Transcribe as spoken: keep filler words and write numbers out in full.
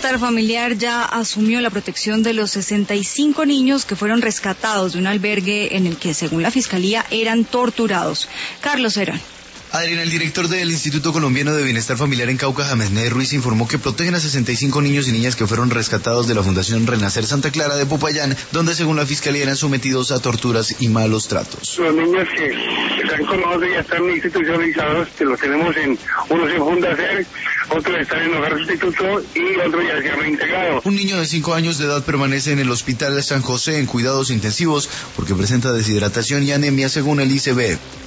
Bienestar Familiar ya asumió la protección de los sesenta y cinco niños que fueron rescatados de un albergue en el que, según la Fiscalía, eran torturados. Carlos Herón. Adriana, el director del Instituto Colombiano de Bienestar Familiar en Cauca, James Ney Ruiz, informó que protegen a sesenta y cinco niños y niñas que fueron rescatados de la Fundación Renacer Santa Clara de Popayán, donde según la Fiscalía eran sometidos a torturas y malos tratos. Los niños que están con nosotros ya están institucionalizados, que los tenemos en, unos en Fundacer, otros están en Hogar Sustituto y otros ya se han reintegrado. Un niño de cinco años de edad permanece en el Hospital de San José en cuidados intensivos porque presenta deshidratación y anemia según el I C B.